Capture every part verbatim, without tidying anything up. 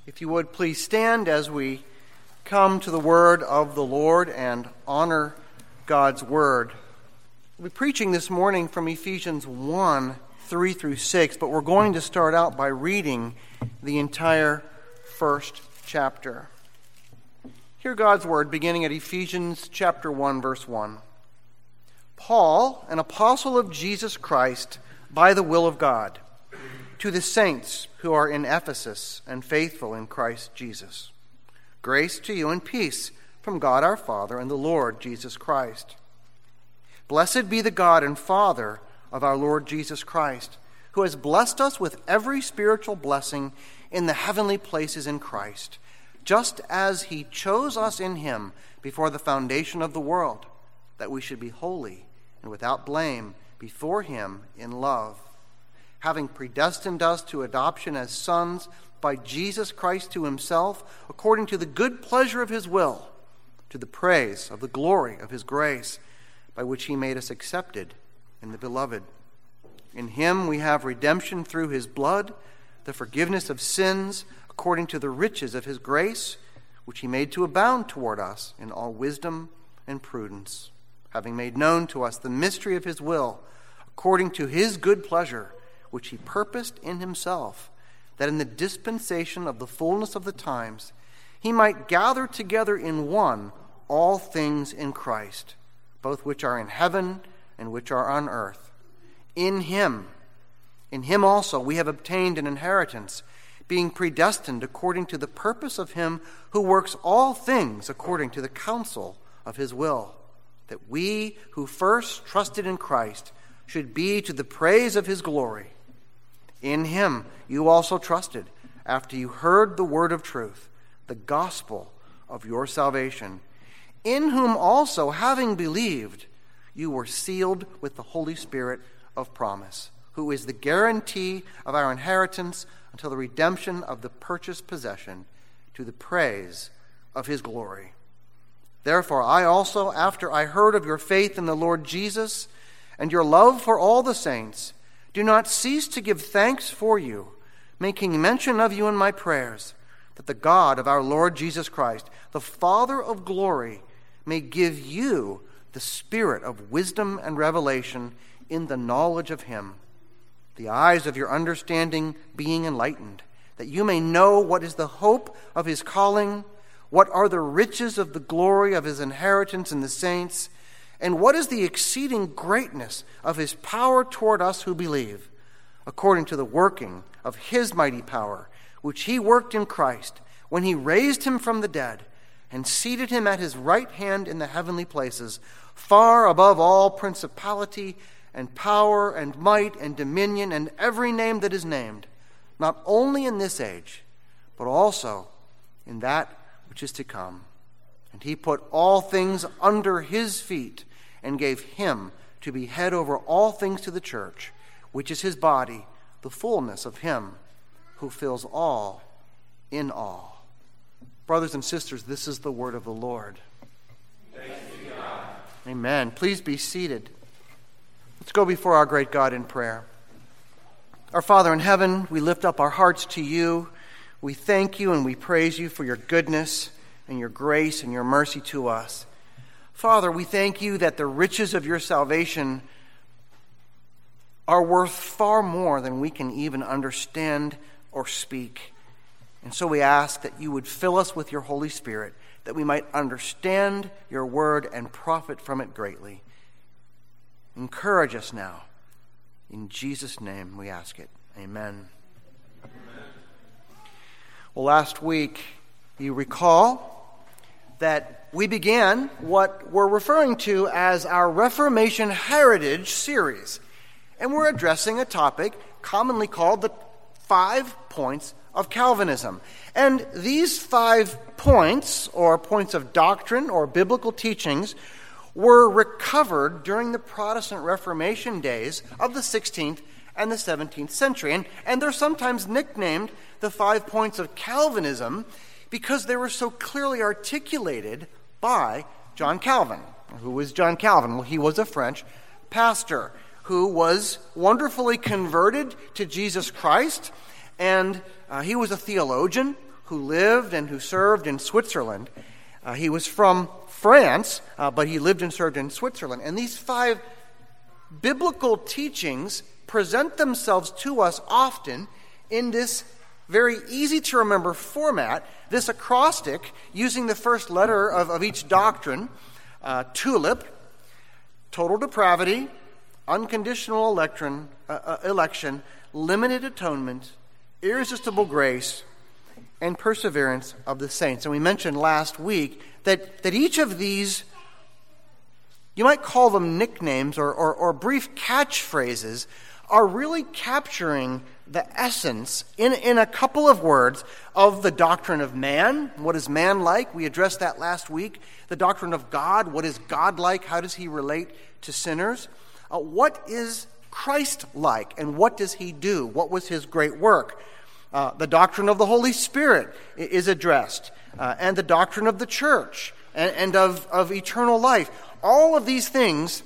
If you would please stand as we come to the word of the Lord and honor God's word. We'll be preaching this morning from Ephesians one, three through six, but we're going to start out by reading the entire first chapter. Hear God's word beginning at Ephesians chapter one, verse one. Paul, an apostle of Jesus Christ, by the will of God, to the saints who are in Ephesus and faithful in Christ Jesus. Grace to you and peace from God our Father and the Lord Jesus Christ. Blessed be the God and Father of our Lord Jesus Christ, who has blessed us with every spiritual blessing in the heavenly places in Christ, just as he chose us in him before the foundation of the world, that we should be holy and without blame before him in love, having predestined us to adoption as sons by Jesus Christ to himself, according to the good pleasure of his will, to the praise of the glory of his grace, by which he made us accepted in the beloved. In him we have redemption through his blood, the forgiveness of sins, according to the riches of his grace, which he made to abound toward us in all wisdom and prudence, having made known to us the mystery of his will, according to his good pleasure, which he purposed in himself, that in the dispensation of the fullness of the times he might gather together in one all things in Christ, both which are in heaven and which are on earth. In him, in him also we have obtained an inheritance, being predestined according to the purpose of him who works all things according to the counsel of his will, that we who first trusted in Christ should be to the praise of his glory. In him you also trusted, after you heard the word of truth, the gospel of your salvation, in whom also, having believed, you were sealed with the Holy Spirit of promise, who is the guarantee of our inheritance until the redemption of the purchased possession, to the praise of his glory. Therefore I also, after I heard of your faith in the Lord Jesus and your love for all the saints, do not cease to give thanks for you, making mention of you in my prayers, that the God of our Lord Jesus Christ, the Father of glory, may give you the spirit of wisdom and revelation in the knowledge of him, the eyes of your understanding being enlightened, that you may know what is the hope of his calling, what are the riches of the glory of his inheritance in the saints, and what is the exceeding greatness of his power toward us who believe, according to the working of his mighty power, which he worked in Christ, when he raised him from the dead and seated him at his right hand in the heavenly places, far above all principality and power and might and dominion and every name that is named, not only in this age, but also in that which is to come. And he put all things under his feet and gave him to be head over all things to the church, which is his body, the fullness of him who fills all in all. Brothers and sisters, this is the word of the Lord. Thanks be to God. Amen. Please be seated. Let's go before our great God in prayer. Our Father in heaven, we lift up our hearts to you. We thank you and we praise you for your goodness and your grace and your mercy to us. Father, we thank you that the riches of your salvation are worth far more than we can even understand or speak. And so we ask that you would fill us with your Holy Spirit, that we might understand your word and profit from it greatly. Encourage us now. In Jesus' name we ask it. Amen. Amen. Well, last week, you recall that we began what we're referring to as our Reformation Heritage series. And we're addressing a topic commonly called the five points of Calvinism. And these five points, or points of doctrine or biblical teachings, were recovered during the Protestant Reformation days of the sixteenth and the seventeenth century. And, and they're sometimes nicknamed the five points of Calvinism because they were so clearly articulated by John Calvin. Who was John Calvin? Well, he was a French pastor who was wonderfully converted to Jesus Christ, and uh, he was a theologian who lived and who served in Switzerland. Uh, he was from France, uh, but he lived and served in Switzerland. And these five biblical teachings present themselves to us often in this very easy-to-remember format, this acrostic using the first letter of, of each doctrine, uh, TULIP, total depravity, unconditional election, uh, uh, election, limited atonement, irresistible grace, and perseverance of the saints. And we mentioned last week that, that each of these, you might call them nicknames or, or, or brief catchphrases, are really capturing the essence in, in a couple of words of the doctrine of man. What is man like? We addressed that last week. The doctrine of God. What is God like? How does he relate to sinners? Uh, what is Christ like? And what does he do? What was his great work? Uh, the doctrine of the Holy Spirit is addressed. Uh, and the doctrine of the church and, and of, of eternal life. All of these things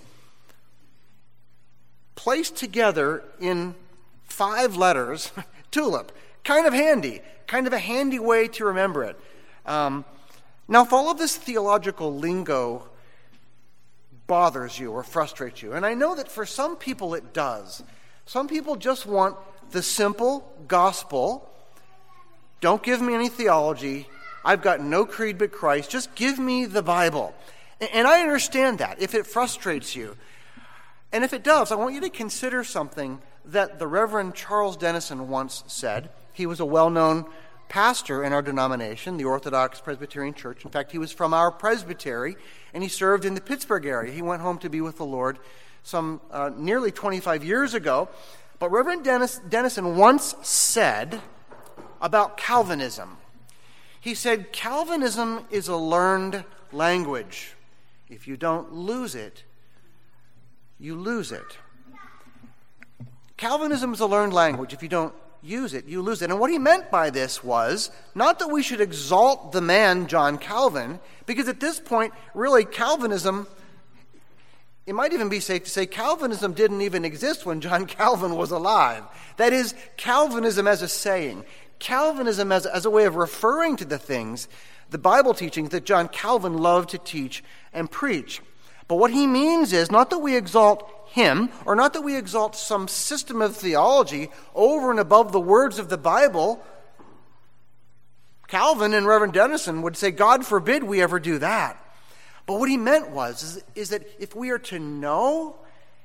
placed together in five letters, TULIP. Kind of handy. Kind of a handy way to remember it. Um, now, if all of this theological lingo bothers you or frustrates you, and I know that for some people it does. Some people just want the simple gospel. Don't give me any theology. I've got no creed but Christ. Just give me the Bible. And I understand that if it frustrates you. And if it does, I want you to consider something that the Reverend Charles Dennison once said. He was a well-known pastor in our denomination, the Orthodox Presbyterian Church. In fact, he was from our presbytery, and he served in the Pittsburgh area. He went home to be with the Lord some uh, nearly twenty-five years ago. But Reverend Dennis, Dennison once said about Calvinism, he said, Calvinism is a learned language. If you don't lose it, you lose it. Calvinism is a learned language. If you don't use it, you lose it. And what he meant by this was not that we should exalt the man John Calvin, because at this point, really, Calvinism, it might even be safe to say Calvinism didn't even exist when John Calvin was alive. That is, Calvinism as a saying, Calvinism as, as a way of referring to the things, the Bible teachings that John Calvin loved to teach and preach. But what he means is not that we exalt him, or not that we exalt some system of theology over and above the words of the Bible. Calvin and Reverend Dennison would say, God forbid we ever do that. But what he meant was, is, is that if we are to know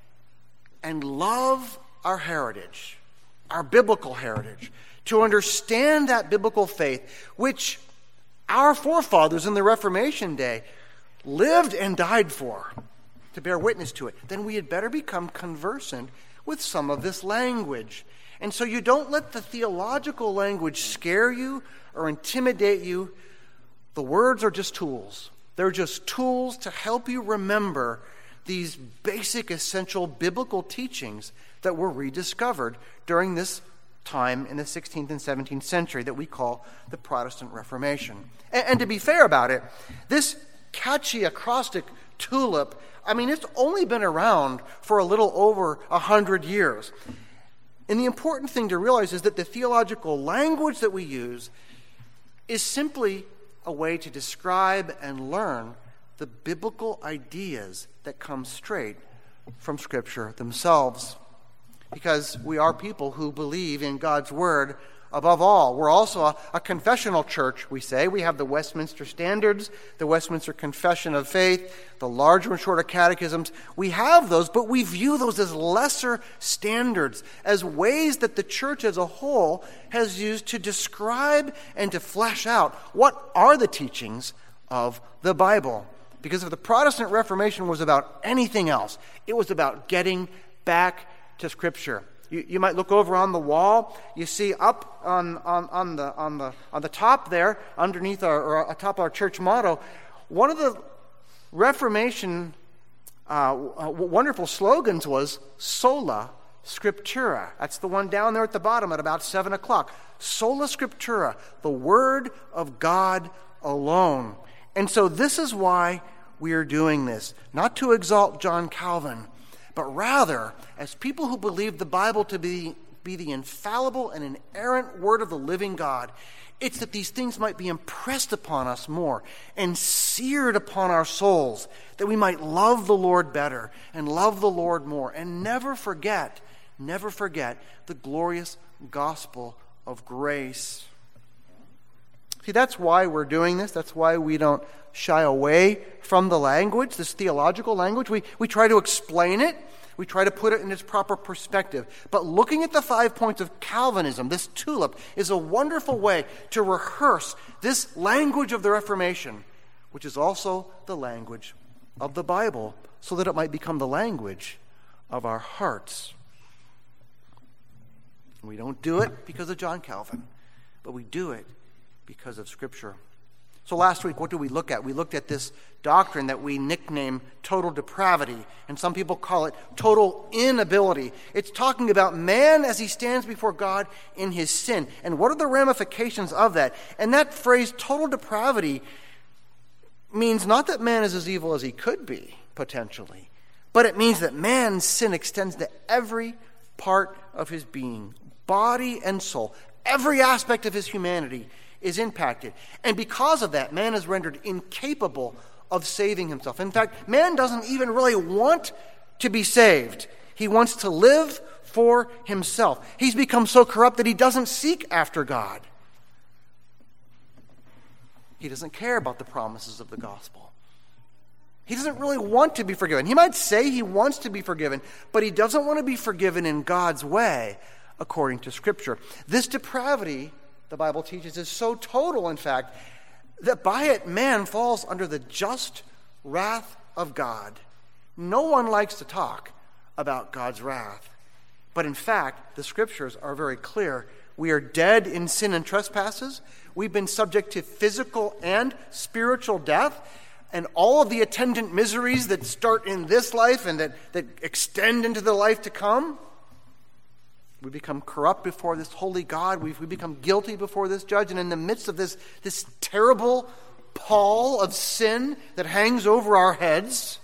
and love our heritage, our biblical heritage, to understand that biblical faith, which our forefathers in the Reformation day lived and died for, to bear witness to it, then we had better become conversant with some of this language. And so you don't let the theological language scare you or intimidate you. The words are just tools. They're just tools to help you remember these basic, essential biblical teachings that were rediscovered during this time in the sixteenth and seventeenth century that we call the Protestant Reformation. And, and to be fair about it, this catchy acrostic TULIP, I mean, it's only been around for a little over a hundred years. And the important thing to realize is that the theological language that we use is simply a way to describe and learn the biblical ideas that come straight from Scripture themselves. Because we are people who believe in God's Word above all. We're also a, a confessional church, we say. We have the Westminster Standards, the Westminster Confession of Faith, the larger and shorter catechisms. We have those, but we view those as lesser standards, as ways that the church as a whole has used to describe and to flesh out what are the teachings of the Bible. Because if the Protestant Reformation was about anything else, it was about getting back to Scripture. You, you might look over on the wall. You see up on, on, on the on the on the top there, underneath our or atop our church motto, one of the Reformation uh, wonderful slogans was "Sola Scriptura." That's the one down there at the bottom at about seven o'clock. Sola Scriptura, the Word of God alone. And so this is why we are doing this, not to exalt John Calvin, but rather, as people who believe the Bible to be, be the infallible and inerrant Word of the living God, It's that these things might be impressed upon us more and seared upon our souls, that we might love the Lord better and love the Lord more and never forget, never forget the glorious gospel of grace. See, that's why we're doing this. That's why we don't shy away from the language, this theological language. We, we try to explain it. We try to put it in its proper perspective. But looking at the five points of Calvinism, this tulip, is a wonderful way to rehearse this language of the Reformation, which is also the language of the Bible, so that it might become the language of our hearts. We don't do it because of John Calvin, but we do it because of Scripture. So last week, what did we look at? We looked at this doctrine that we nickname total depravity, and some people call it total inability. It's talking about man as he stands before God in his sin, and what are the ramifications of that? And that phrase, total depravity, means not that man is as evil as he could be, potentially, but it means that man's sin extends to every part of his being, body and soul. Every aspect of his humanity is impacted. And because of that, man is rendered incapable of saving himself. In fact, man doesn't even really want to be saved. He wants to live for himself. He's become so corrupt that he doesn't seek after God. He doesn't care about the promises of the gospel. He doesn't really want to be forgiven. He might say he wants to be forgiven, but he doesn't want to be forgiven in God's way, according to Scripture. This depravity, the Bible teaches, is so total, in fact, that by it man falls under the just wrath of God. No one likes to talk about God's wrath. But in fact, the Scriptures are very clear. We are dead in sin and trespasses. We've been subject to physical and spiritual death, and all of the attendant miseries that start in this life and that, that extend into the life to come. We become corrupt before this holy God. We've, we become guilty before this judge. And in the midst of this, this terrible pall of sin that hangs over our heads,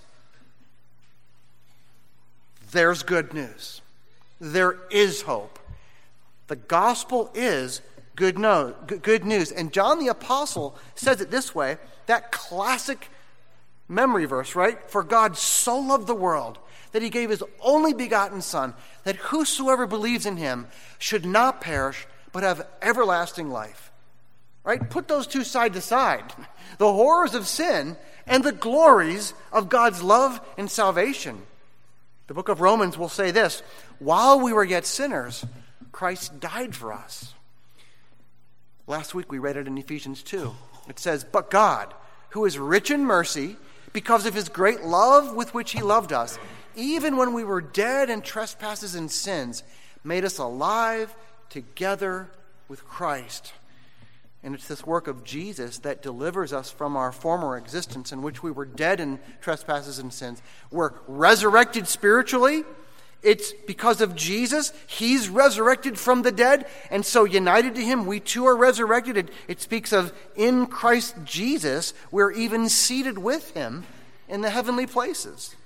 there's good news. There is hope. The gospel is good, no, good news. And John the Apostle says it this way, that classic memory verse, right? For God so loved the world that he gave his only begotten Son, that whosoever believes in him should not perish, but have everlasting life. Right? Put those two side to side. The horrors of sin and the glories of God's love and salvation. The book of Romans will say this, while we were yet sinners, Christ died for us. Last week we read it in Ephesians two. It says, but God, who is rich in mercy, because of his great love with which he loved us, even when we were dead in trespasses and sins, made us alive together with Christ. And it's this work of Jesus that delivers us from our former existence in which we were dead in trespasses and sins. We're resurrected spiritually. It's because of Jesus. He's resurrected from the dead. And so united to him, we too are resurrected. It, it speaks of in Christ Jesus, we're even seated with him in the heavenly places.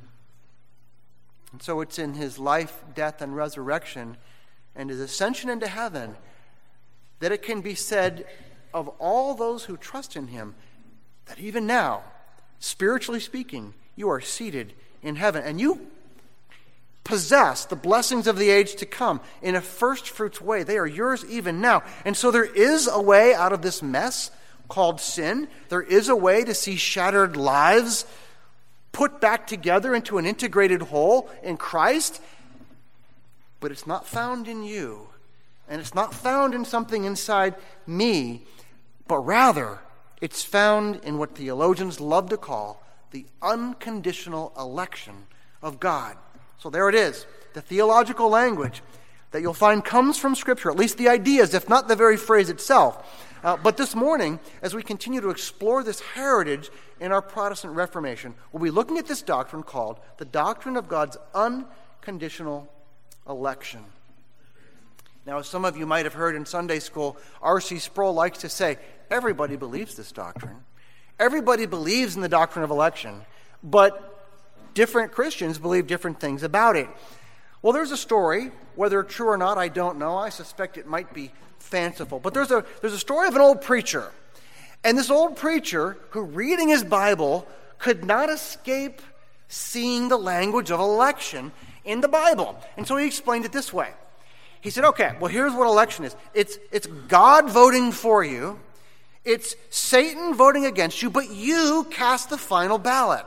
And so it's in his life, death, and resurrection and his ascension into heaven that it can be said of all those who trust in him that even now, spiritually speaking, you are seated in heaven. And you possess the blessings of the age to come in a first fruits way. They are yours even now. And so there is a way out of this mess called sin. There is a way to see shattered lives put back together into an integrated whole in Christ, but it's not found in you, and it's not found in something inside me, but rather it's found in what theologians love to call the unconditional election of God. So there it is, the theological language that you'll find comes from Scripture, at least the ideas, if not the very phrase itself. Uh, but this morning, as we continue to explore this heritage in our Protestant Reformation, we'll be looking at this doctrine called the doctrine of God's unconditional election. Now, as some of you might have heard in Sunday school, R C Sproul likes to say, everybody believes this doctrine. Everybody believes in the doctrine of election, but different Christians believe different things about it. Well, there's a story, whether true or not, I don't know. I suspect it might be fanciful. But there's a there's a story of an old preacher. And this old preacher, who reading his Bible, could not escape seeing the language of election in the Bible. And so he explained it this way. He said, okay, well, here's what election is. It's, it's God voting for you. It's Satan voting against you, but you cast the final ballot.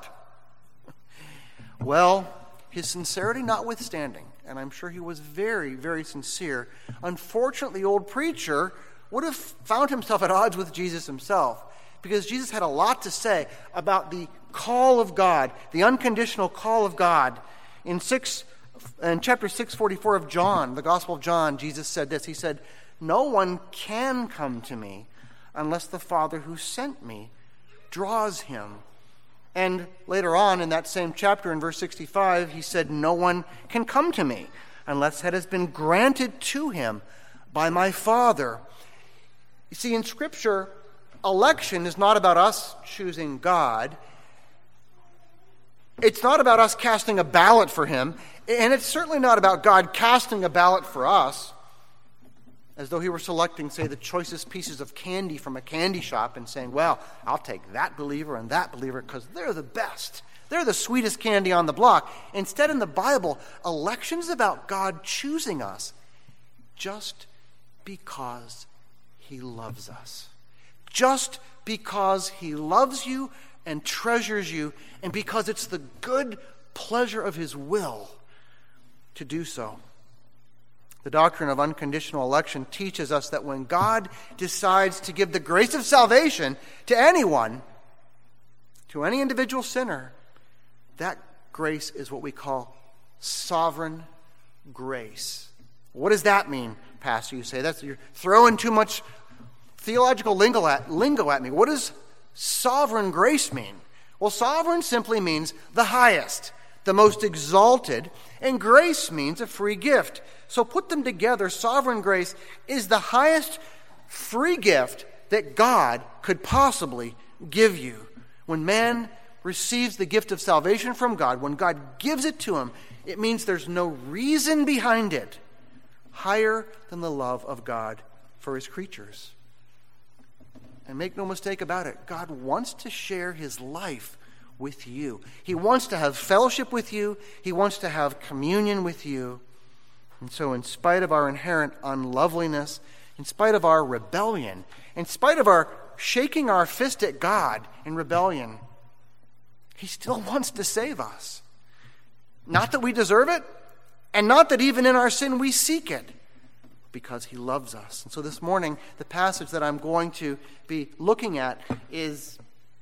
Well, his sincerity notwithstanding, and I'm sure he was very, very sincere, unfortunately, the old preacher would have found himself at odds with Jesus himself, because Jesus had a lot to say about the call of God, the unconditional call of God. In six, in chapter six forty-four of John, the Gospel of John, Jesus said this. He said, "No one can come to me unless the Father who sent me draws him." And later on in that same chapter, in verse sixty-five, he said, "No one can come to me unless it has been granted to him by my Father." You see, in Scripture, election is not about us choosing God. It's not about us casting a ballot for him. And it's certainly not about God casting a ballot for us, as though he were selecting, say, the choicest pieces of candy from a candy shop and saying, well, I'll take that believer and that believer because they're the best. They're the sweetest candy on the block. Instead, in the Bible, election is about God choosing us just because he loves us. Just because he loves you and treasures you, and because it's the good pleasure of his will to do so. The doctrine of unconditional election teaches us that when God decides to give the grace of salvation to anyone, to any individual sinner, that grace is what we call sovereign grace. What does that mean, Pastor? You say, that's you're throwing too much theological lingo at, lingo at me. What does sovereign grace mean? Well, sovereign simply means the highest, the most exalted, and grace means a free gift. So put them together, sovereign grace is the highest free gift that God could possibly give you. When man receives the gift of salvation from God, when God gives it to him, it means there's no reason behind it higher than the love of God for his creatures. And make no mistake about it, God wants to share his life with you. He wants to have fellowship with you. He wants to have communion with you. And so in spite of our inherent unloveliness, in spite of our rebellion, in spite of our shaking our fist at God in rebellion, he still wants to save us. Not that we deserve it, and not that even in our sin we seek it, because he loves us. And so this morning, the passage that I'm going to be looking at is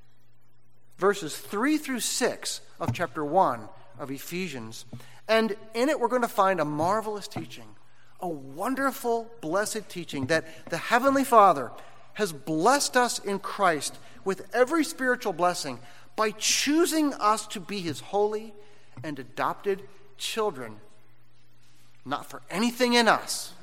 verses three through six of chapter one of Ephesians. And in it, we're going to find a marvelous teaching, a wonderful, blessed teaching that the Heavenly Father has blessed us in Christ with every spiritual blessing by choosing us to be his holy and adopted children, not for anything in us,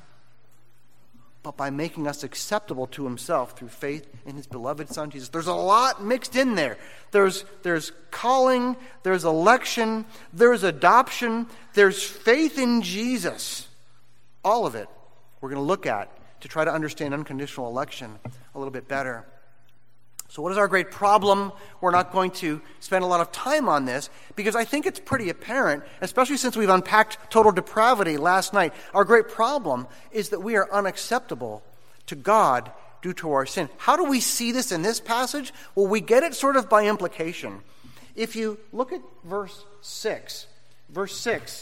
but by making us acceptable to himself through faith in his beloved Son, Jesus. There's a lot mixed in there. There's, there's calling, there's election, there's adoption, there's faith in Jesus. All of it we're going to look at to try to understand unconditional election a little bit better. So what is our great problem? We're not going to spend a lot of time on this because I think it's pretty apparent, especially since we've unpacked total depravity last night. Our great problem is that we are unacceptable to God due to our sin. How do we see this in this passage? Well, we get it sort of by implication. If you look at verse six, verse six,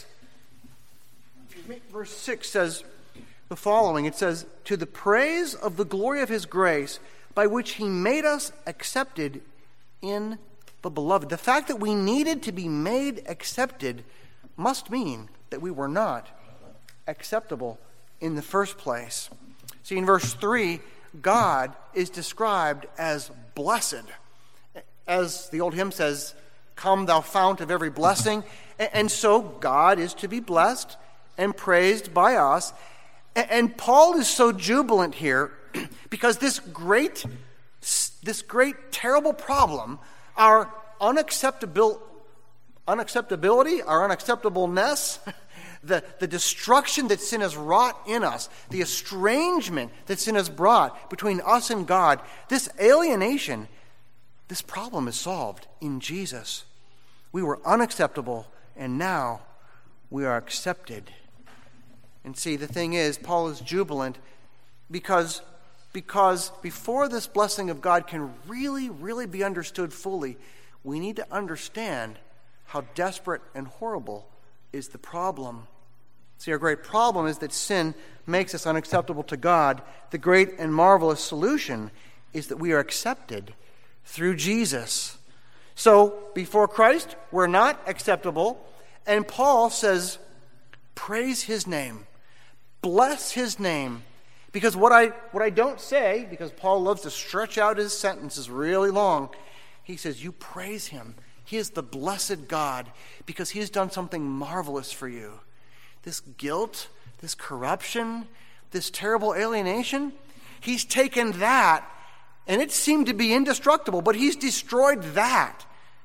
verse six says the following. It says, "To the praise of the glory of his grace, by which he made us accepted in the beloved." The fact that we needed to be made accepted must mean that we were not acceptable in the first place. See, in verse three, God is described as blessed. As the old hymn says, "Come thou fount of every blessing." And so God is to be blessed and praised by us. And Paul is so jubilant here because this great, this great terrible problem, our unacceptable, unacceptability, our unacceptableness, the, the destruction that sin has wrought in us, the estrangement that sin has brought between us and God, this alienation, this problem is solved in Jesus. We were unacceptable, and now we are accepted. And see, the thing is, Paul is jubilant because, because before this blessing of God can really, really be understood fully, we need to understand how desperate and horrible is the problem. See, our great problem is that sin makes us unacceptable to God. The great and marvelous solution is that we are accepted through Jesus. So, before Christ, we're not acceptable. And Paul says, praise his name. Bless his name. Because what I what I don't say, because Paul loves to stretch out his sentences really long, he says, you praise him. He is the blessed God because he has done something marvelous for you. This guilt, this corruption, this terrible alienation, he's taken that, and it seemed to be indestructible, but he's destroyed that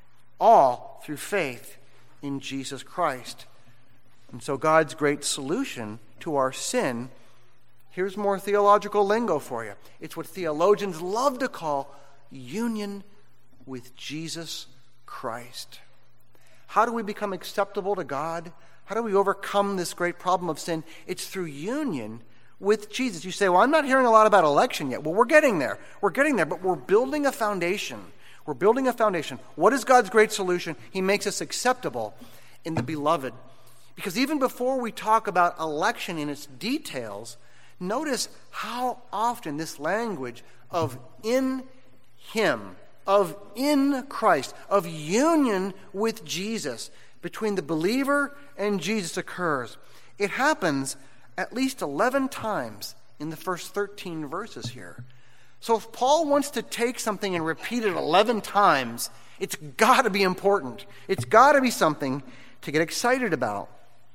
all through faith in Jesus Christ. And so God's great solution to our sin, here's more theological lingo for you. It's what theologians love to call union with Jesus Christ. How do we become acceptable to God? How do we overcome this great problem of sin? It's through union with Jesus. You say, well, I'm not hearing a lot about election yet. Well, we're getting there. We're getting there, but we're building a foundation. We're building a foundation. What is God's great solution? He makes us acceptable in the beloved. Because even before we talk about election in its details, notice how often this language of in him, of in Christ, of union with Jesus, between the believer and Jesus occurs. It happens at least eleven times in the first thirteen verses here. So if Paul wants to take something and repeat it eleven times, it's got to be important. It's got to be something to get excited about.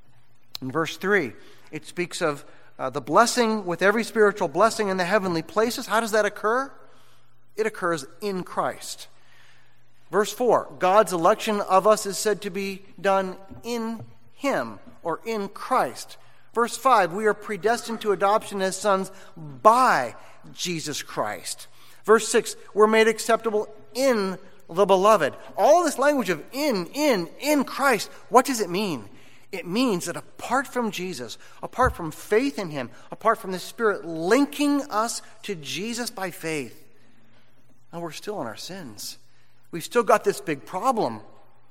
In verse three, it speaks of uh, the blessing with every spiritual blessing in the heavenly places. How does that occur? It occurs in Christ. Verse four, God's election of us is said to be done in him or in Christ. Verse five, we are predestined to adoption as sons by Jesus Christ. Verse six, we're made acceptable in the beloved. All this language of in, in, in Christ, what does it mean? It means that apart from Jesus, apart from faith in him, apart from the Spirit linking us to Jesus by faith, and we're still in our sins. We've still got this big problem.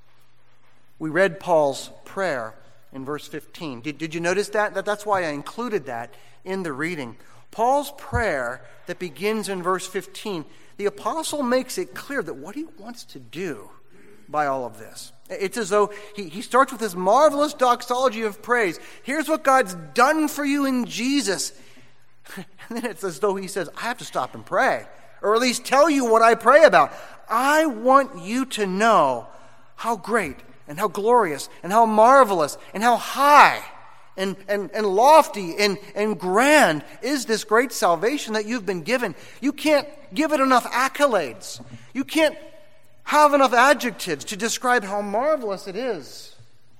We read Paul's prayer in verse fifteen. Did, did you notice that? that? That's why I included that in the reading. Paul's prayer that begins in verse fifteen, the apostle makes it clear that what he wants to do by all of this. It's as though he, he starts with this marvelous doxology of praise. Here's what God's done for you in Jesus. And then it's as though he says, I have to stop and pray. Or at least tell you what I pray about. I want you to know how great and how glorious and how marvelous and how high and, and, and lofty and, and grand is this great salvation that you've been given. You can't give it enough accolades. You can't have enough adjectives to describe how marvelous it is.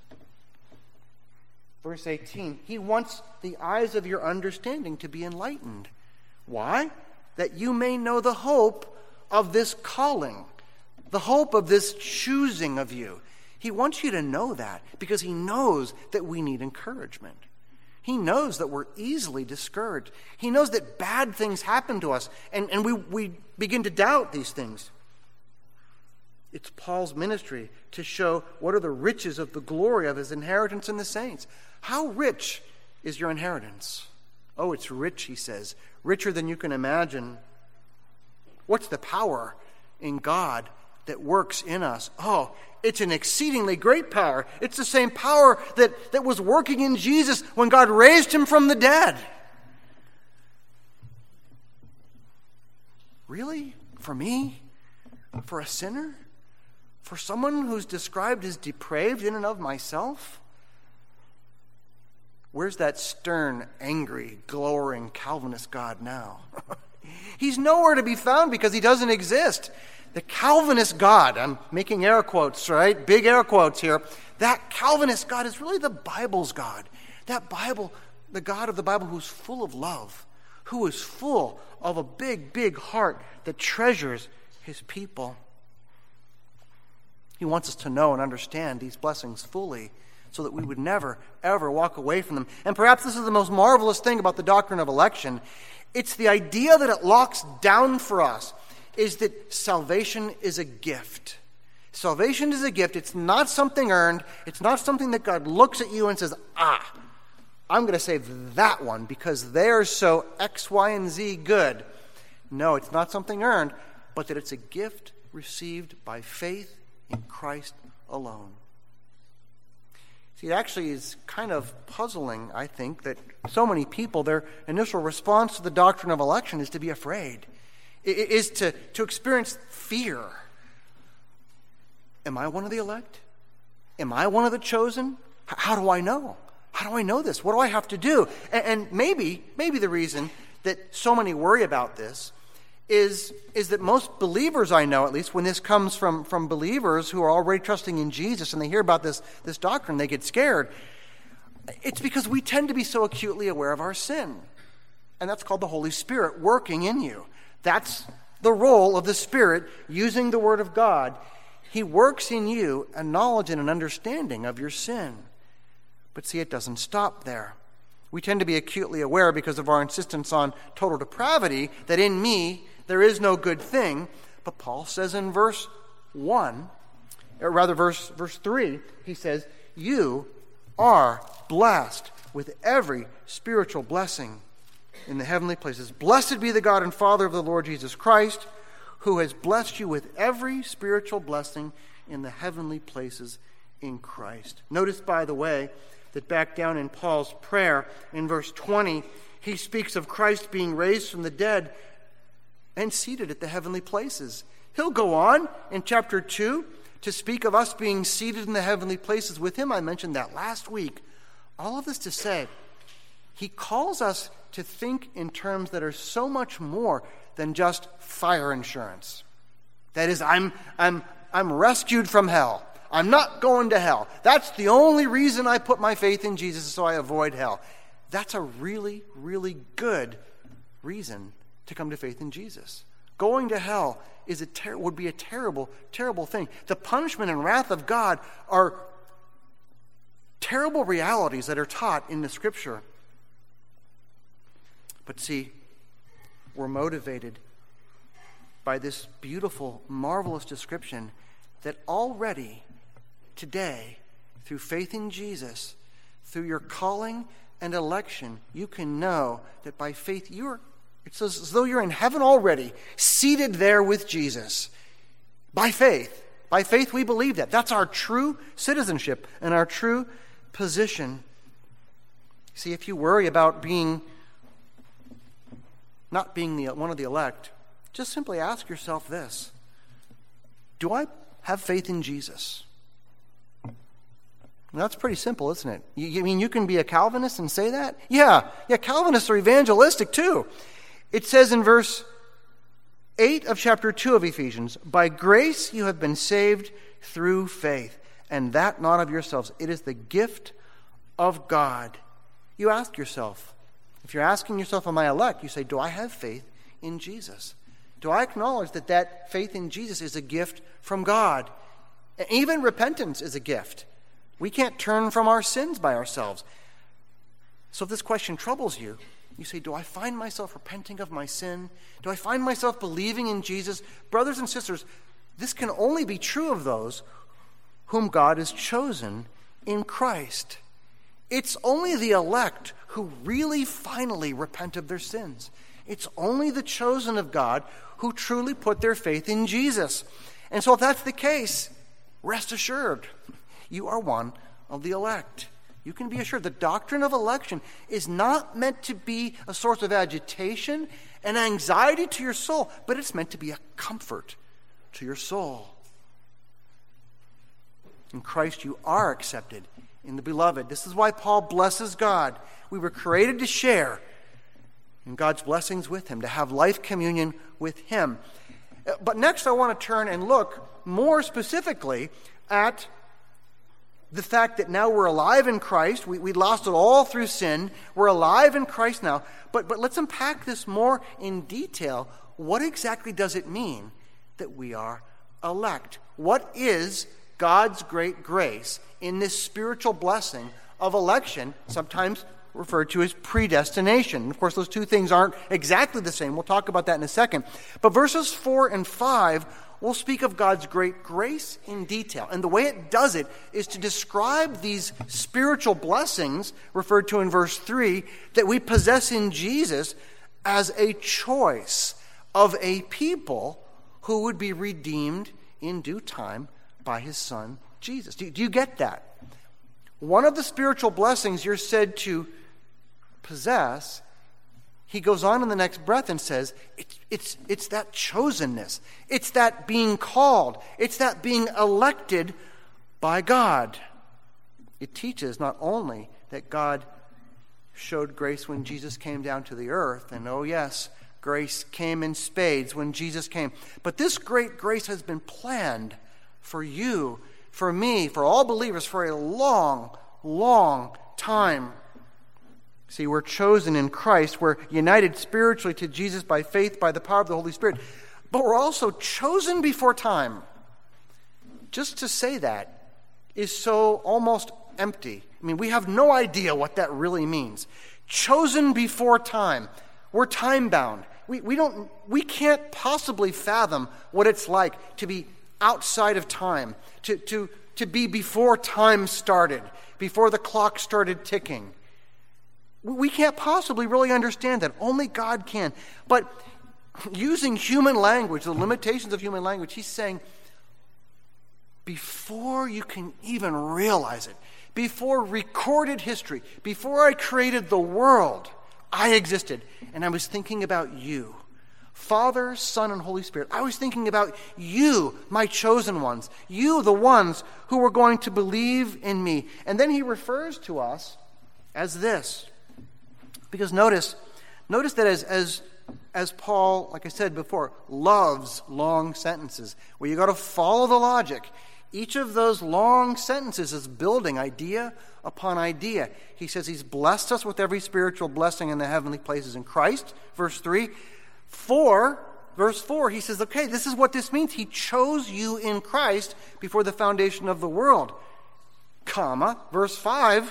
Verse eighteen, he wants the eyes of your understanding to be enlightened. Why? That you may know the hope of this calling, the hope of this choosing of you. He wants you to know that because he knows that we need encouragement. He knows that we're easily discouraged. He knows that bad things happen to us, and, and we, we begin to doubt these things. It's Paul's ministry to show what are the riches of the glory of his inheritance in the saints. How rich is your inheritance? Oh, it's rich, he says, richer than you can imagine. What's the power in God that works in us? Oh, it's an exceedingly great power. It's the same power that, that was working in Jesus when God raised him from the dead. Really? For me? For a sinner? For someone who's described as depraved in and of myself? Where's that stern, angry, glowering Calvinist God now? He's nowhere to be found because he doesn't exist. The Calvinist God, I'm making air quotes, right? Big air quotes here. That Calvinist God is really the Bible's God. That Bible, the God of the Bible who's full of love, who is full of a big, big heart that treasures his people. He wants us to know and understand these blessings fully so that we would never, ever walk away from them. And perhaps this is the most marvelous thing about the doctrine of election. It's the idea that it locks down for us is that salvation is a gift. Salvation is a gift. It's not something earned. It's not something that God looks at you and says, ah, I'm going to save that one because they're so X, Y, and Z good. No, it's not something earned, but that it's a gift received by faith in Christ alone. See, it actually is kind of puzzling, I think, that so many people, their initial response to the doctrine of election is to be afraid, it is to, to experience fear. Am I one of the elect? Am I one of the chosen? How do I know? How do I know this? What do I have to do? And, and maybe, maybe the reason that so many worry about this is, is that most believers I know, at least when this comes from, from believers who are already trusting in Jesus and they hear about this, this doctrine, they get scared. It's because we tend to be so acutely aware of our sin. And that's called the Holy Spirit working in you. That's the role of the Spirit using the Word of God. He works in you a knowledge and an understanding of your sin. But see, it doesn't stop there. We tend to be acutely aware because of our insistence on total depravity that in me there is no good thing. But Paul says in verse one, or rather verse, verse three, he says, you are blessed with every spiritual blessing in the heavenly places. Blessed be the God and Father of the Lord Jesus Christ, who has blessed you with every spiritual blessing in the heavenly places in Christ. Notice, by the way, that back down in Paul's prayer in verse twenty, he speaks of Christ being raised from the dead and seated at the heavenly places. He'll go on in chapter two to speak of us being seated in the heavenly places with him. I mentioned that last week. All of this to say, he calls us to think in terms that are so much more than just fire insurance. That is, I'm, I'm, I'm rescued from hell. I'm not going to hell. That's the only reason I put my faith in Jesus, so I avoid hell. That's a really, really good reason to come to faith in Jesus. Going to hell is a ter- would be a terrible, terrible thing. The punishment and wrath of God are terrible realities that are taught in the Scripture. But see, we're motivated by this beautiful, marvelous description that already today, through faith in Jesus, through your calling and election, you can know that by faith you're, it's as though you're in heaven already, seated there with Jesus. By faith. By faith we believe that. That's our true citizenship and our true position. See, if you worry about being, not being the, one of the elect, just simply ask yourself this. Do I have faith in Jesus? Now, that's pretty simple, isn't it? You, you mean you can be a Calvinist and say that? Yeah, yeah, Calvinists are evangelistic too. It says in verse eight of chapter two of Ephesians, by grace you have been saved through faith, and that not of yourselves. It is the gift of God. You ask yourself, if you're asking yourself, am I elect? You say, do I have faith in Jesus? Do I acknowledge that that faith in Jesus is a gift from God? Even repentance is a gift. We can't turn from our sins by ourselves. So if this question troubles you, you say, do I find myself repenting of my sin? Do I find myself believing in Jesus? Brothers and sisters, this can only be true of those whom God has chosen in Christ. It's only the elect who really finally repent of their sins. It's only the chosen of God who truly put their faith in Jesus. And so if that's the case, rest assured, you are one of the elect. You can be assured the doctrine of election is not meant to be a source of agitation and anxiety to your soul, but it's meant to be a comfort to your soul. In Christ you are accepted in the beloved. This is why Paul blesses God. We were created to share in God's blessings with him, to have life communion with him. But next I want to turn and look more specifically at the fact that now we're alive in Christ. We, we lost it all through sin. We're alive in Christ now. But, but let's unpack this more in detail. What exactly does it mean that we are elect? What is God's great grace in this spiritual blessing of election, sometimes referred to as predestination? Of course, those two things aren't exactly the same. We'll talk about that in a second. But verses four and five will speak of God's great grace in detail. And the way it does it is to describe these spiritual blessings, referred to in verse three, that we possess in Jesus as a choice of a people who would be redeemed in due time by his Son, Jesus. Do, do you get that? One of the spiritual blessings you're said to possess, he goes on in the next breath and says, it's, it's, it's that chosenness. It's that being called. It's that being elected by God. It teaches not only that God showed grace when Jesus came down to the earth, and oh yes, grace came in spades when Jesus came, but this great grace has been planned for you, for me, for all believers for a long, long time. See, we're chosen in Christ. We're united spiritually to Jesus by faith, by the power of the Holy Spirit. But we're also chosen before time. Just to say that is so almost empty. I mean, we have no idea what that really means. Chosen before time. We're time-bound. We, we, don't, we can't possibly fathom what it's like to be outside of time, to, to, to be before time started, before the clock started ticking. We can't possibly really understand that. Only God can. But using human language, the limitations of human language, he's saying, before you can even realize it, before recorded history, before I created the world, I existed. And I was thinking about you. Father, Son, and Holy Spirit. I was thinking about you, my chosen ones. You, the ones who were going to believe in me. And then he refers to us as this. Because notice, notice that as, as, as Paul, like I said before, loves long sentences, where you got to follow the logic. Each of those long sentences is building idea upon idea. He says he's blessed us with every spiritual blessing in the heavenly places in Christ, verse three. Four, verse four, he says, okay, this is what this means. He chose you in Christ before the foundation of the world. Comma, verse five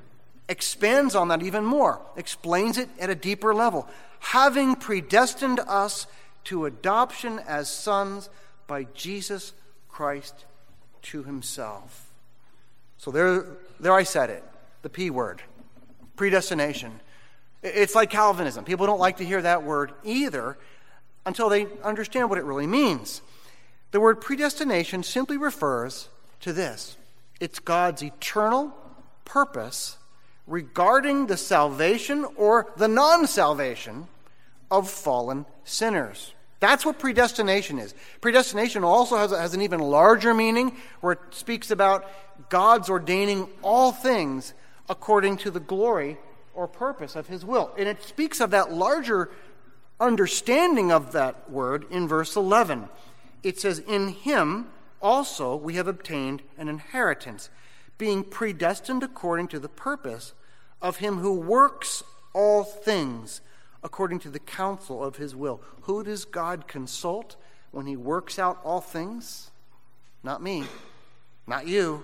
expands on that even more, explains it at a deeper level. Having predestined us to adoption as sons by Jesus Christ to himself. So there, there I said it, the P word, predestination. It's like Calvinism. People don't like to hear that word either until they understand what it really means. The word predestination simply refers to this. It's God's eternal purpose regarding the salvation or the non-salvation of fallen sinners. That's what predestination is. Predestination also has, has an even larger meaning, where it speaks about God's ordaining all things according to the glory or purpose of his will. And it speaks of that larger understanding of that word in verse eleven. It says, in him also we have obtained an inheritance, being predestined according to the purpose of him who works all things according to the counsel of his will. Who does God consult when he works out all things? Not me, not you.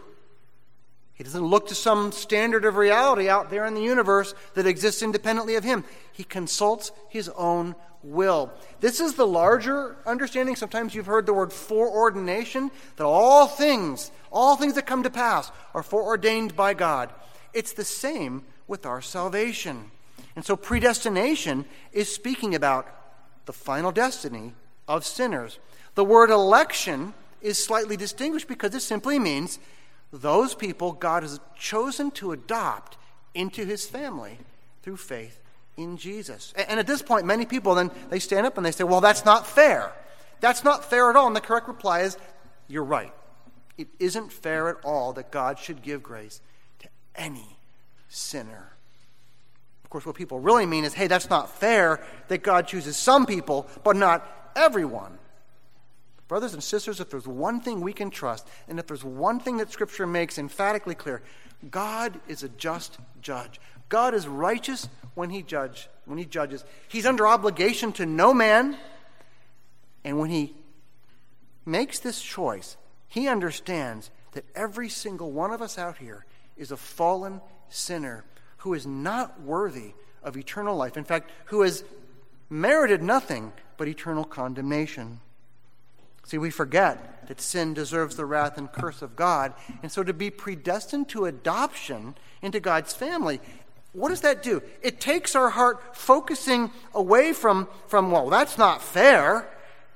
He doesn't look to some standard of reality out there in the universe that exists independently of him. He consults his own will. This is the larger understanding. Sometimes you've heard the word foreordination, that all things, all things that come to pass are foreordained by God. It's the same with our salvation. And so predestination is speaking about the final destiny of sinners. The word election is slightly distinguished because it simply means those people God has chosen to adopt into his family through faith in Jesus. And at this point, many people then, they stand up and they say, well, that's not fair. That's not fair at all. And the correct reply is, you're right. It isn't fair at all that God should give grace to any sinner. Of course, what people really mean is, hey, that's not fair that God chooses some people, but not everyone Brothers and sisters, if there's one thing we can trust, and if there's one thing that Scripture makes emphatically clear, God is a just judge. God is righteous when he judge, when he judges. He's under obligation to no man, and when he makes this choice, he understands that every single one of us out here is a fallen sinner who is not worthy of eternal life. In fact, who has merited nothing but eternal condemnation. See, we forget that sin deserves the wrath and curse of God, and so to be predestined to adoption into God's family, what does that do? It takes our heart focusing away from, from well, that's not fair,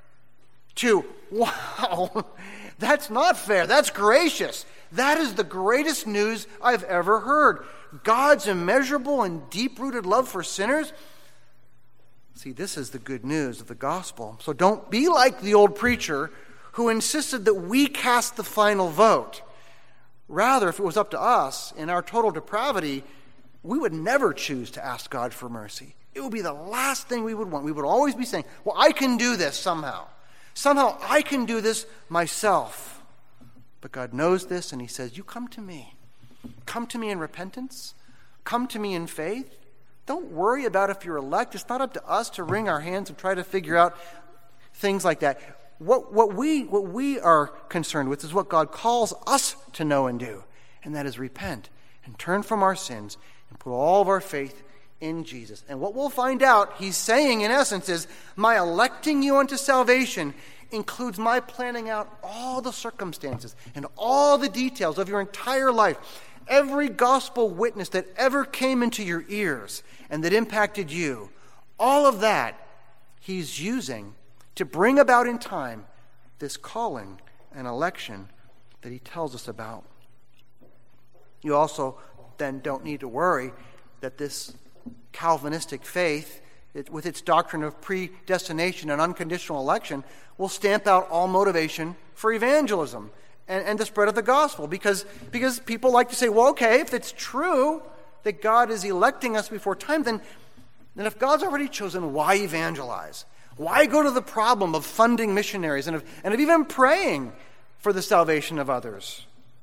to, wow, that's not fair, that's gracious. That is the greatest news I've ever heard. God's immeasurable and deep-rooted love for sinners. See, this is the good news of the gospel. So don't be like the old preacher who insisted that we cast the final vote. Rather, if it was up to us in our total depravity, we would never choose to ask God for mercy. It would be the last thing we would want. We would always be saying, well, I can do this somehow. Somehow I can do this myself. But God knows this, and he says, you come to me. Come to me in repentance. Come to me in faith. Don't worry about if you're elect. It's not up to us to wring our hands and try to figure out things like that. What, what, we, what we are concerned with is what God calls us to know and do, and that is repent and turn from our sins and put all of our faith in Jesus. And what we'll find out, he's saying in essence, is my electing you unto salvation includes my planning out all the circumstances and all the details of your entire life. Every gospel witness that ever came into your ears and that impacted you, all of that he's using to bring about in time this calling and election that he tells us about. You also then don't need to worry that this Calvinistic faith, it, with its doctrine of predestination and unconditional election, will stamp out all motivation for evangelism and, and the spread of the gospel. Because, because people like to say, well, okay, if it's true that God is electing us before time, then, then if God's already chosen, why evangelize? Why go to the problem of funding missionaries and of, and of even praying for the salvation of others?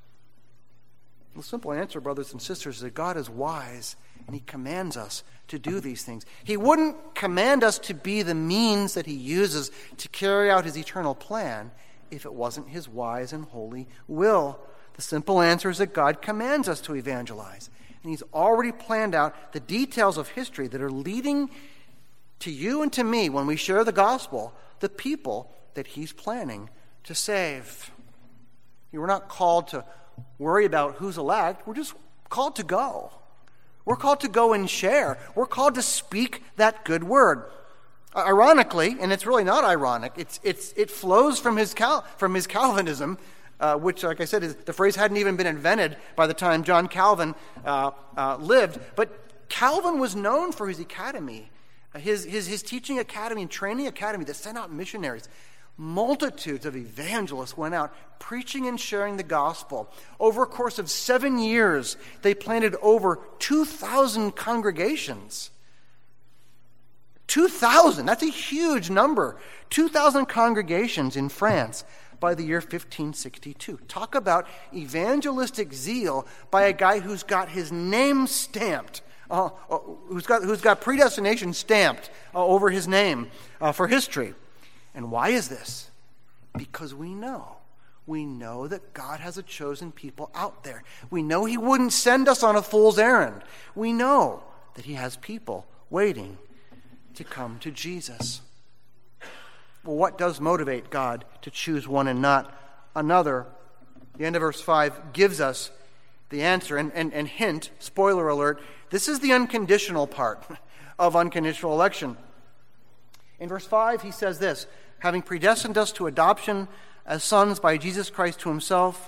The simple answer, brothers and sisters, is that God is wise and he commands us to do these things. He wouldn't command us to be the means that he uses to carry out his eternal plan if it wasn't his wise and holy will. The simple answer is that God commands us to evangelize. And he's already planned out the details of history that are leading to you and to me, when we share the gospel, the people that he's planning to save. We're not called to worry about who's elect. We're just called to go. We're called to go and share. We're called to speak that good word. Ironically, and it's really not ironic, it's it's it flows from his Cal, from his Calvinism, uh, which, like I said, is, the phrase hadn't even been invented by the time John Calvin uh, uh, lived. But Calvin was known for his academy, his his his teaching academy and training academy that sent out missionaries. Multitudes of evangelists went out preaching and sharing the gospel. Over a course of seven years, they planted over two thousand congregations. two thousand, that's a huge number. two thousand congregations in France by the year fifteen sixty-two. Talk about evangelistic zeal by a guy who's got his name stamped, uh, uh, who's got who's got predestination stamped uh, over his name uh, for history. And why is this? Because we know. We know that God has a chosen people out there. We know he wouldn't send us on a fool's errand. We know that he has people waiting to come to Jesus. Well, what does motivate God to choose one and not another? The end of verse five gives us the answer. And, and, and hint, spoiler alert, this is the unconditional part of unconditional election. In verse five, he says this, having predestined us to adoption as sons by Jesus Christ to himself.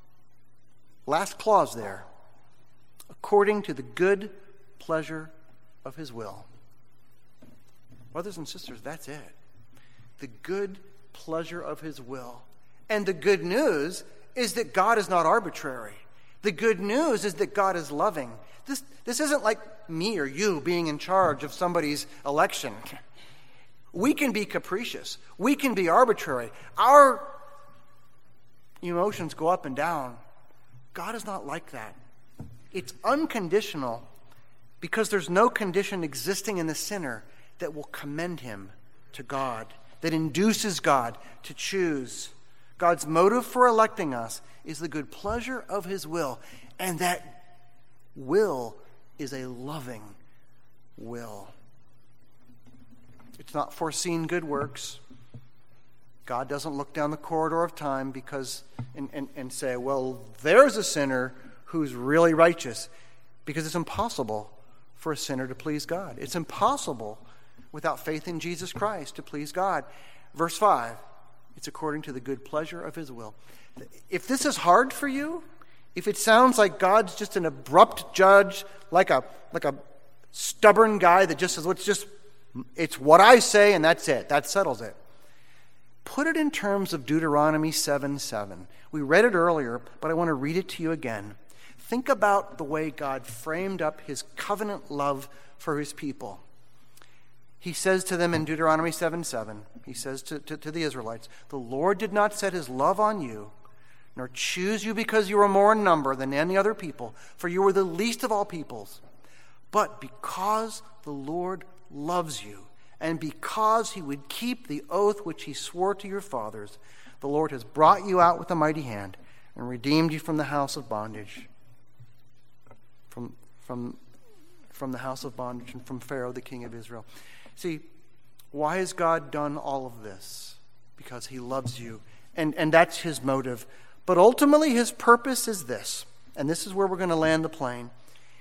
Last clause there. According to the good pleasure of his will. Brothers and sisters, that's it. The good pleasure of his will. And the good news is that God is not arbitrary. The good news is that God is loving. This, this isn't like me or you being in charge of somebody's election. We can be capricious. We can be arbitrary. Our emotions go up and down. God is not like that. It's unconditional because there's no condition existing in the sinner that will commend him to God, that induces God to choose. God's motive for electing us is the good pleasure of his will, and that will is a loving will. It's not foreseen good works. God doesn't look down the corridor of time because and, and, and say, well, there's a sinner who's really righteous, because it's impossible for a sinner to please God. It's impossible without faith in Jesus Christ to please God. Verse five, it's according to the good pleasure of his will. If this is hard for you, if it sounds like God's just an abrupt judge, like a like a stubborn guy that just says, "Let's just, it's what I say and that's it. That settles it." Put it in terms of Deuteronomy seven seven. We read it earlier, but I want to read it to you again. Think about the way God framed up his covenant love for his people. He says to them in Deuteronomy seven seven, he says to, to, to the Israelites, "The Lord did not set his love on you, nor choose you because you were more in number than any other people, for you were the least of all peoples. But because the Lord loves you, and because he would keep the oath which he swore to your fathers, the Lord has brought you out with a mighty hand and redeemed you from the house of bondage." From, from, from the house of bondage and from Pharaoh, the king of Israel. See, why has God done all of this? Because he loves you. And, and that's his motive. But ultimately, his purpose is this. And this is where we're going to land the plane.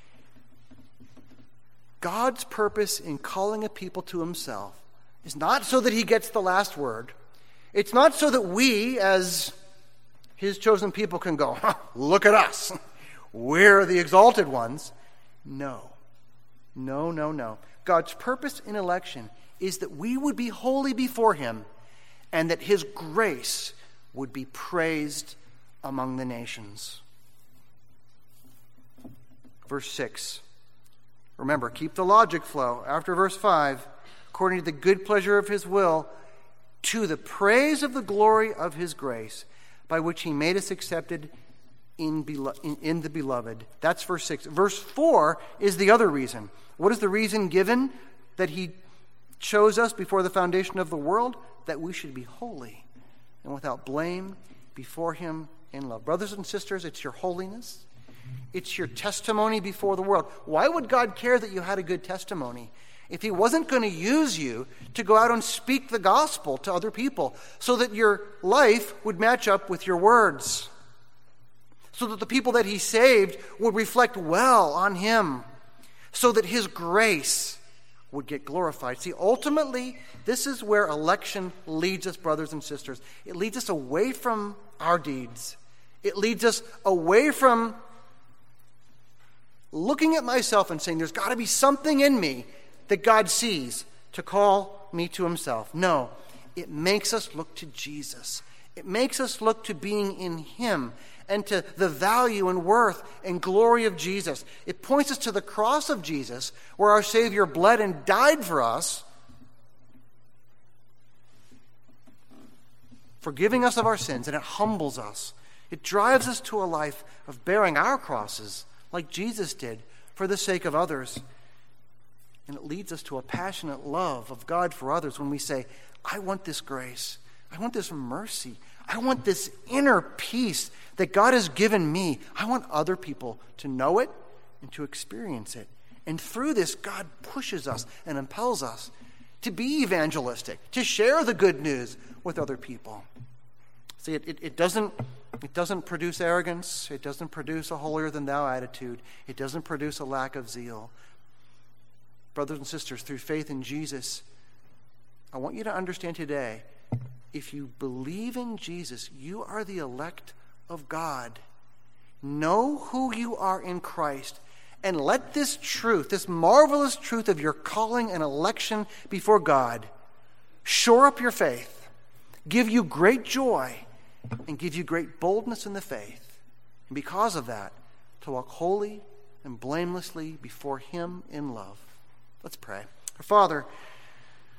God's purpose in calling a people to himself is not so that he gets the last word. It's not so that we, as his chosen people, can go, huh, look at us. We're the exalted ones. No. No, no, no. God's purpose in election is that we would be holy before him and that his grace would be praised among the nations. Verse six. Remember, keep the logic flow. After verse five, according to the good pleasure of his will, to the praise of the glory of his grace, by which he made us accepted in, in, in the beloved. That's verse six. Verse four is the other reason. What is the reason given that he chose us before the foundation of the world? That we should be holy and without blame before him in love. Brothers and sisters, it's your holiness. It's your testimony before the world. Why would God care that you had a good testimony if he wasn't going to use you to go out and speak the gospel to other people so that your life would match up with your words? So that the people that he saved would reflect well on him. So that his grace would get glorified. See, ultimately, this is where election leads us, brothers and sisters. It leads us away from our deeds. It leads us away from looking at myself and saying, there's got to be something in me that God sees to call me to himself. No, it makes us look to Jesus. It makes us look to being in him and to the value and worth and glory of Jesus. It points us to the cross of Jesus, where our Savior bled and died for us, forgiving us of our sins, and it humbles us. It drives us to a life of bearing our crosses like Jesus did for the sake of others. And it leads us to a passionate love of God for others when we say, I want this grace. I want this mercy. I want this inner peace that God has given me. I want other people to know it and to experience it. And through this, God pushes us and impels us to be evangelistic, to share the good news with other people. See, it, it, it doesn't it doesn't produce arrogance. It doesn't produce a holier-than-thou attitude. It doesn't produce a lack of zeal. Brothers and sisters, through faith in Jesus, I want you to understand today, if you believe in Jesus, you are the elect of God. Know who you are in Christ, and let this truth, this marvelous truth of your calling and election before God, shore up your faith, give you great joy, and give you great boldness in the faith. And because of that, to walk holy and blamelessly before him in love. Let's pray. Our Father,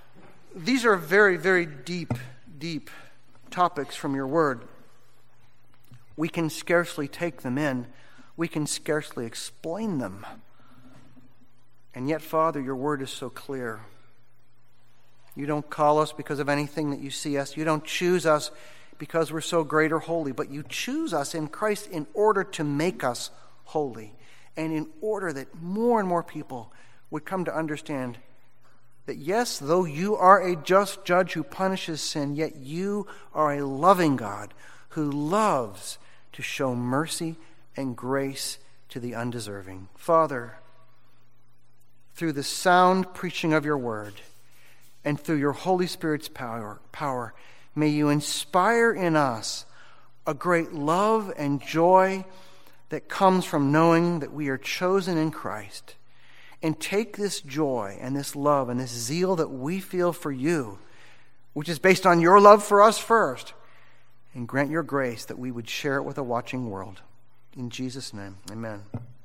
These are very, very deep, deep topics from your word. We can scarcely take them in. We can scarcely explain them. And yet, Father, your word is so clear. You don't call us because of anything that you see us. You don't choose us because we're so great or holy, but you choose us in Christ in order to make us holy, and in order that more and more people would come to understand that yes, though you are a just judge who punishes sin, yet you are a loving God who loves to show mercy and grace to the undeserving. Father, through the sound preaching of your word and through your Holy Spirit's power, power, may you inspire in us a great love and joy that comes from knowing that we are chosen in Christ. And take this joy and this love and this zeal that we feel for you, which is based on your love for us first, and grant your grace that we would share it with a watching world. In Jesus' name, amen.